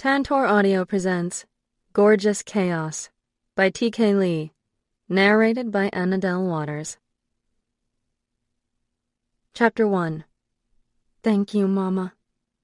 Tantor Audio presents Gorgeous Chaos by T.K. Lee, narrated by Annadelle Waters. Chapter 1. Thank you, Mama.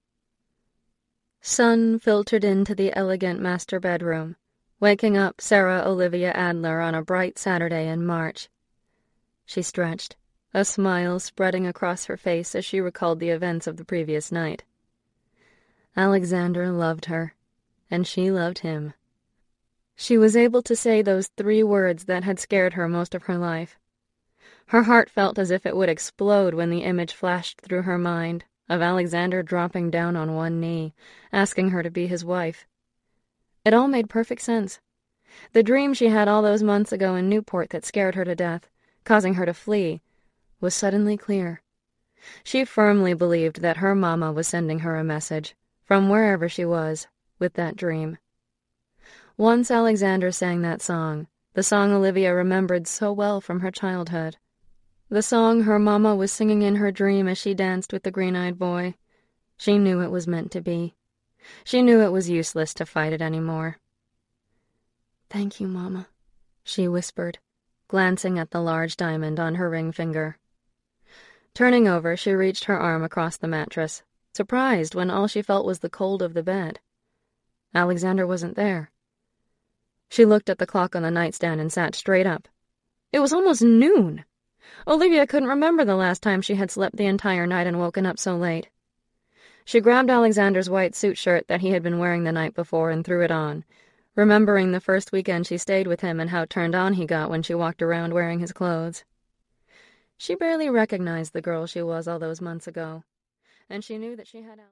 Sun filtered into the elegant master bedroom, waking up Sarah Olivia Adler on a bright Saturday in March. She stretched, a smile spreading across her face as she recalled the events of the previous night. Alexander loved her, and she loved him. She was able to say those 3 words that had scared her most of her life. Her heart felt as if it would explode when the image flashed through her mind of Alexander dropping down on one knee, asking her to be his wife. It all made perfect sense. The dream she had all those months ago in Newport that scared her to death, causing her to flee, was suddenly clear. She firmly believed that her mama was sending her a message, from wherever she was, with that dream. Once Alexander sang that song, the song Olivia remembered so well from her childhood. The song her mama was singing in her dream as she danced with the green-eyed boy. She knew it was meant to be. She knew it was useless to fight it anymore. "Thank you, Mama," she whispered, glancing at the large diamond on her ring finger. Turning over, she reached her arm across the mattress, surprised when all she felt was the cold of the bed. Alexander wasn't there. She looked at the clock on the nightstand and sat straight up. It was almost noon. Olivia couldn't remember the last time she had slept the entire night and woken up so late. She grabbed Alexander's white suit shirt that he had been wearing the night before and threw it on, remembering the first weekend she stayed with him and how turned on he got when she walked around wearing his clothes. She barely recognized the girl she was all those months ago, and she knew that she had